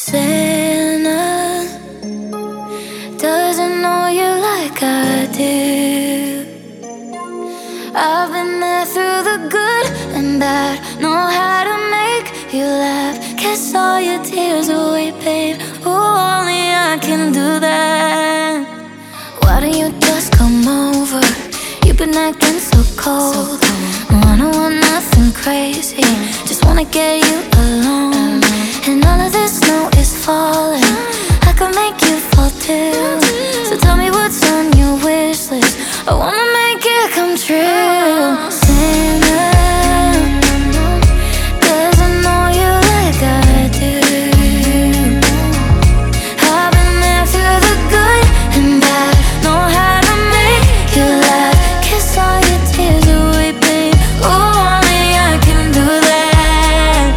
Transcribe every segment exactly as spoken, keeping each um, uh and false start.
Santa doesn't know you like I do. I've been there through the good and bad, know how to make you laugh, kiss all your tears away, babe. Oh, only I can do that. Why don't you just come over? You've been acting so cold. No, I don't want nothing crazy, just wanna get you alone. And all of this snow is falling, I can make you fall too. So tell me what's on your wish list, I wanna make it come true. Santa doesn't know you like I do. I've been there through the good and bad, know how to make you laugh, kiss all your tears away, babe. Oh, only I can do that.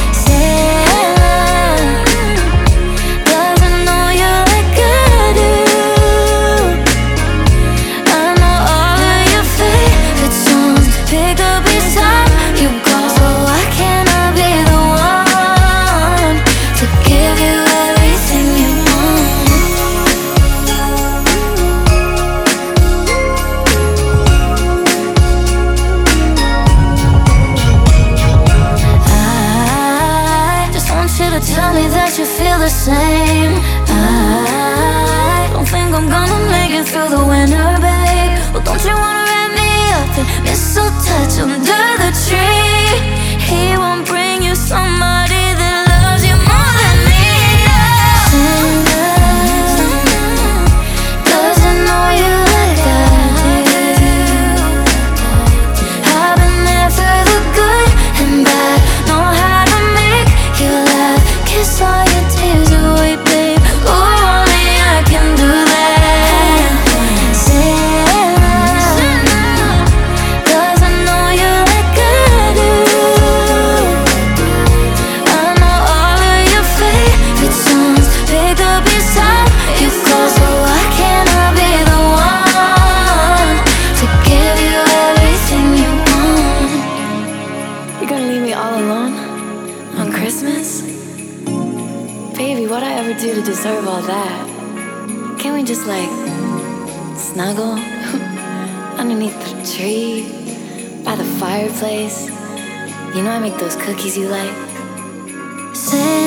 Santa doesn't know you like I do. I know all of your favorite songs, pick up each time you call. So why can't I be the one to give you everything you want? I just want you to tell me that you feel the same. I don't think I'm gonna make it through the winter, babe. Well, don't you wanna wrap me up in mistletoe under the tree? He won't bring you somebody that loves you more than me. Santa doesn't know you like I do. I've been there through the good and bad, know how to make you laugh, kiss all your tears away, babe. Oh, only I can do that. Santa doesn't know you like I do. I know all of your favorite songs, pick up each time you call. So why can't I be the one to give you everything you want? You're gonna leave me all alone on Christmas? Baby, what'd I ever do to deserve all that? Can't we just like snuggle underneath the tree, by the fireplace? You know I make those cookies you like. Santa